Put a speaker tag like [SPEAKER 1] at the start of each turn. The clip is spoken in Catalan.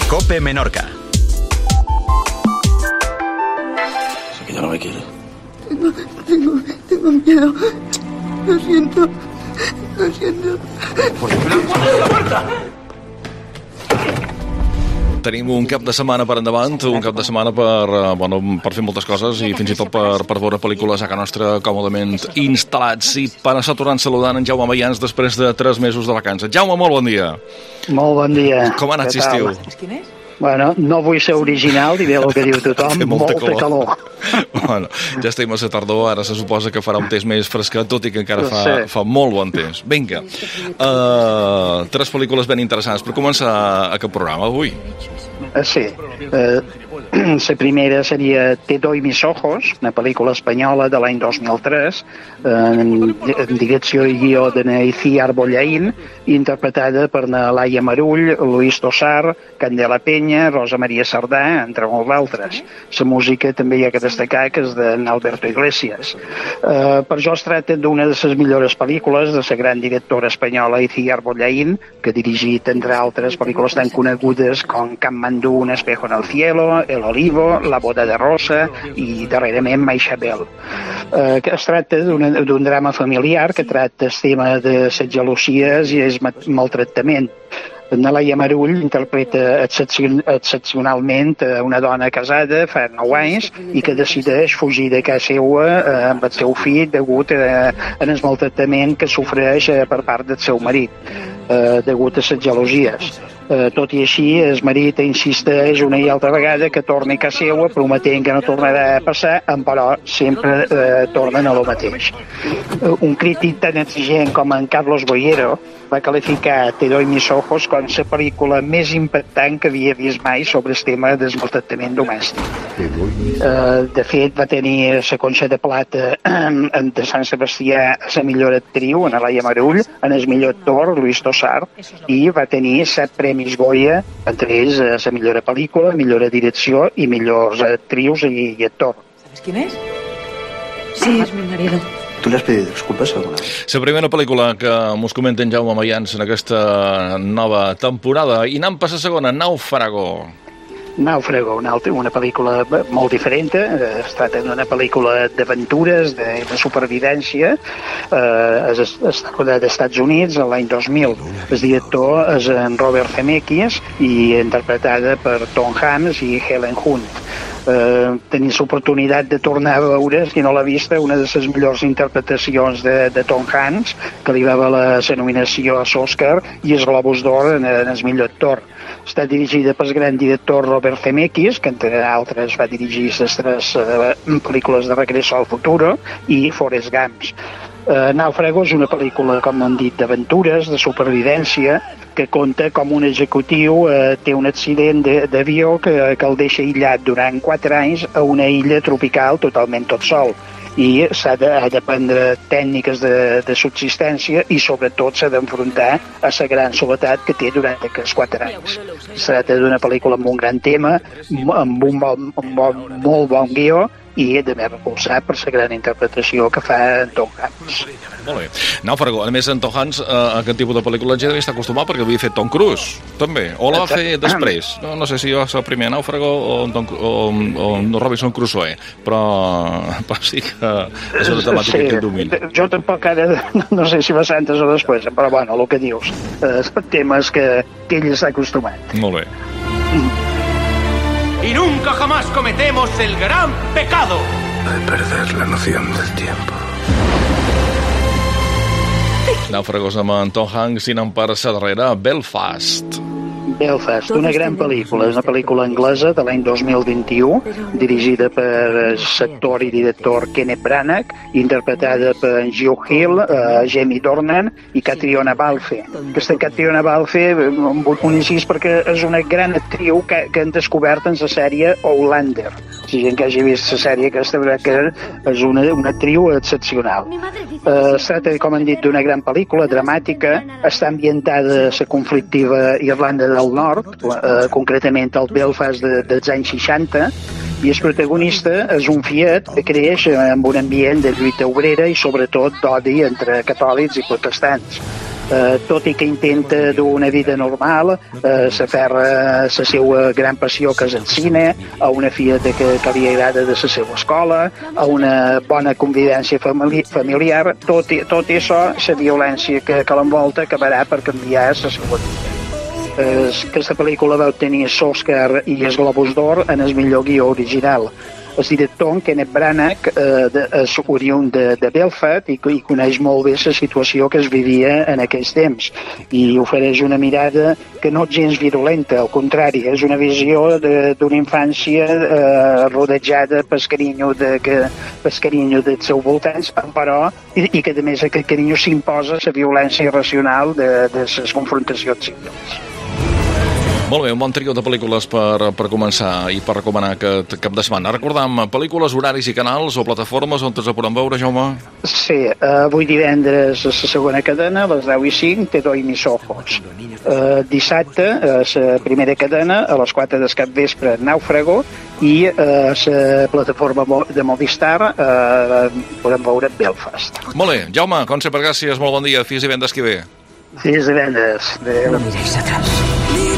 [SPEAKER 1] COPE Menorca.
[SPEAKER 2] Sé que ya no me quiere.
[SPEAKER 3] Tengo miedo. Lo siento.
[SPEAKER 2] ¡La puerta!
[SPEAKER 4] Tenim un cap de setmana per endavant, un cap de setmana per fer moltes coses i fins i tot per veure pel·lícules a casa nostra còmodament instal·lats. I per això tornant saludant en Jaume Mayans després de 3 mesos de vacances. Jaume, molt bon dia.
[SPEAKER 5] Molt bon dia.
[SPEAKER 4] Com ha anat l'estiu?
[SPEAKER 3] Quin és?
[SPEAKER 5] Bueno, no vull ser original, diré el que diu tothom, molta calor.
[SPEAKER 4] Bueno, ja estem a la tardor, ara se suposa que farà un temps més fresquet, tot i que encara fa molt bon temps. Vinga, 3 pel·lícules ben interessants per començar aquest programa avui.
[SPEAKER 5] Sí, la primera seria Te doy mis ojos, una pel·lícula espanyola de l'any 2003, en direcció i guió de Iciar Bollaín, interpretada per Laia Marull, Luis Tosar, Candela Peña, Rosa Maria Sardà, entre molts altres. La música també hi ha que destacar, que és d'Alberto Iglesias. Per jo es tracta d'una de les millors pel·lícules de la gran directora espanyola Iciar Bollaín, que ha dirigit, entre altres, pel·lícules tan conegudes com Katmandú, Un espejo en el cielo, El olivo, La boda de rosa i, darrerament, Maixabel. Es tracta d'un drama familiar que tracta el tema de les gelosies i el maltractament. Laia Marull interpreta excepcionalment una dona casada fa 9 anys i que decideix fugir de casa seva amb el seu fill degut al maltractament que sofreix per part del seu marit, degut a les gelosies. Tot i així, el marit insisteix una i altra vegada que torni a casa seva, prometent que no tornarà a passar, però sempre tornen a lo mateix. Un crític tan exigent com en Carlos Boyero va qualificar Te doy mis ojos com la pel·lícula més impactant que havia vist mai sobre el tema del maltractament domèstic. De fet, va tenir la Conxa de Plata de Sant Sebastià a la millor actriu, en Laia Marull, en el millor actor, Luis Tosar, i va tenir 7 premis Goya, entre ells la millor pel·lícula, millor direcció i millors actrius i actor.
[SPEAKER 3] ¿Sabes quién es? Sí, es mi marido.
[SPEAKER 2] ¿Tú le has pedido disculpas alguna vez?
[SPEAKER 4] La primera pel·lícula que mos comenta en Jaume Mayans en aquesta nova temporada. I anem per la segona, Náufrago.
[SPEAKER 5] Náufrago, una pel·lícula molt diferent. Es tracta d'una pel·lícula d'aventures, de supervivència. És rodada als Estats Units l'any 2000. El director és en Robert Zemeckis i interpretada per Tom Hanks i Helen Hunt. Tenir l'oportunitat de tornar a veure, si no l'ha vista, una de les millors interpretacions de Tom Hanks, que li va haver la nominació a l'Oscar i el Globus d'Or en el millor actor. Està dirigida pel gran director Robert Zemeckis, que entre altres va dirigir les 3 pel·lícules de Regreso al Futuro i Forrest Gump. Náufrago és una pel·lícula, com hem dit, d'aventures, de supervivència, que conta com un executiu té un accident d'avió que el deixa aïllat durant 4 anys a una illa tropical totalment tot sol. I s'ha d'aprendre tècniques de subsistència i sobretot s'ha d'enfrontar a la gran soledat que té durant aquests 4 anys. Es tracta d'una pel·lícula amb un gran tema, amb un molt bon guió i de més recolzat per la gran interpretació que fa en Tom Hanks.
[SPEAKER 4] Molt bé. Náufrago, a més en Tom Hanks a aquest tipus de pel·lícules ja devia estar acostumat perquè havia fet Tom Cruise, també, o la va fer després. No sé si jo soc el primer Náufrago o Robinson Crusoe, però sí que és una temàtica que domina.
[SPEAKER 5] Jo tampoc ara no sé si va ser antes o després, però bueno, el que dius, temes que ell està acostumat.
[SPEAKER 4] Molt bé.
[SPEAKER 6] Y nunca jamás cometemos el gran pecado
[SPEAKER 2] de perder la noción del tiempo.
[SPEAKER 4] Nàufragos amb en Tom Hanks i anem per la darrera, Belfast.
[SPEAKER 5] Belfast, una gran pel·lícula, és una pel·lícula anglesa de l'any 2021, dirigida per l'actor i director Kenneth Branagh, interpretada per Hugh Hill, Jamie Dornan i Catriona Balfe. Aquesta Catriona Balfe, un incís perquè és una gran actriu que han descobert en la sèrie Outlander. Si gent que hagi vist la sèrie aquesta veurà que és una actriu excepcional. Es tracta, com han dit, d'una gran pel·lícula dramàtica, està ambientada a la conflictiva Irlanda del Nord, concretament al Belfast dels anys 60, i el protagonista és un fiet que creix en un ambient de lluita obrera i sobretot d'odi entre catòlics i protestants. tot i que intenta dur una vida normal, s'aferra a la seva gran passió, que és el cine, a una filla que li agrada de la seva escola, a una bona convivència familiar. Tot i això, la violència que l'envolta acabarà per canviar la seva vida. Aquesta pel·lícula va obtenir l'Oscar i el Globus d'Or en el millor guió original. El director, Kenneth Branagh, és oriünd de Belfast i coneix molt bé la situació que es vivia en aquells temps, i ofereix una mirada que no és gens virulenta, al contrari, és una visió d'una infància rodejada pel carinyo dels seus voltants, però i que a més aquest carinyo s'imposa la violència irracional de les confrontacions civils.
[SPEAKER 4] Molt bé, un bon trio de pel·lícules per començar i per recomanar aquest cap de setmana. Recordam, pel·lícules, horaris i canals o plataformes on ens podem veure, Jaume?
[SPEAKER 5] Sí, avui divendres a la segona cadena, a les 10:05, Te doy mis ojos. Dissabte, a la primera cadena, a les 4 del capvespre, Náufrago, i a la plataforma de Movistar podem veure Belfast.
[SPEAKER 4] Molt bé, Jaume, com sempre, gràcies, molt bon dia, fins divendres que ve.
[SPEAKER 5] Fins divendres. Adéu.
[SPEAKER 3] No miréis atrás.